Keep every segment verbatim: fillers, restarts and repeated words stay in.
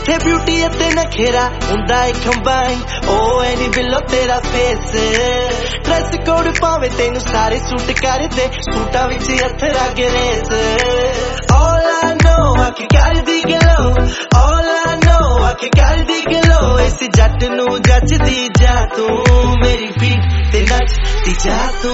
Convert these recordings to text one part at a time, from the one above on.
जिथे ब्यूटी ते नखेरा हुंदा है कंबाइन ओ एनी बिलो तेरा फेस ड्रेस कोड पावे तेनू सारे सूट कर दे सूटा विच अथरा ग्रेस ऑल आई नो आके कर दी गलो ऑल आई नो आके कर दी गलो इस जट नू जचदी जा तू मेरी बीट ते नचदी जा तू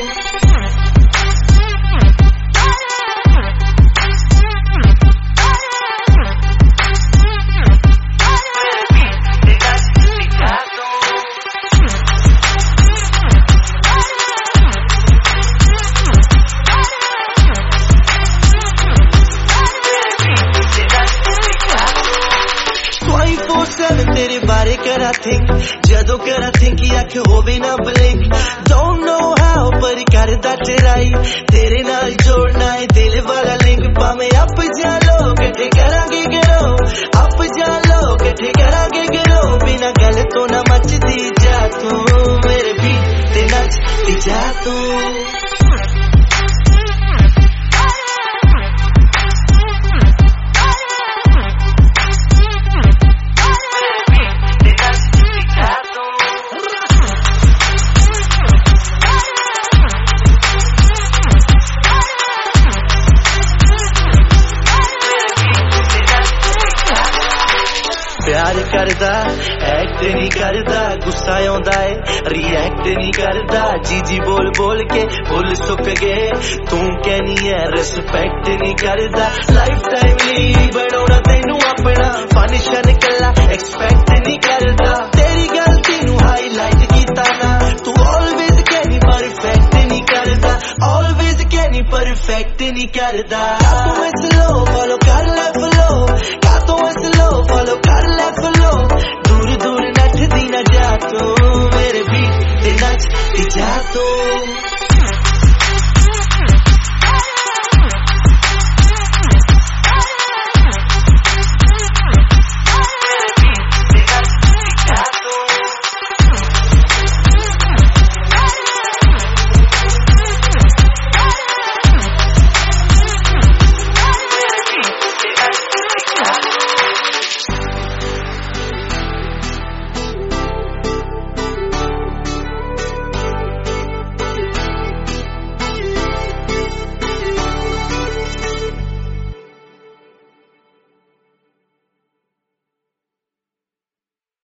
तेरे बारे करा थिंक जदों करा थिंक आख होवे ना ब्लिंक डोंट नो हाउ पर करदा ट्राई तेरे नाल जोड़ना है दिल वाला लिंक पावे अप जा लो कठे करांगे करो अप जा लो कठे करांगे करो बिना गल तो ना मचदी जा तू मेरे बीट ते नचदी जा तू प्यार करदा एक्ट नहीं करदा गुस्सा आउंदा है रिएक्ट नहीं करदा जी जी बोल बोल के फुल सुक गए तू कहनी है रिस्पेक्ट नहीं करदा लाइफ टाइम ली बनाउणा तैनू अपना फंक्शन कला एक्सपेक्ट नहीं करदा तेरी गलती नू हाईलाइट कीता ना तू ऑलवेज कहनी परफेक्ट नहीं करदा ऑलवेज कहनी परफेक्ट नहीं करदा तू स्लो फॉलो कर ले फ्लो का तू स्लो फॉलो कर ले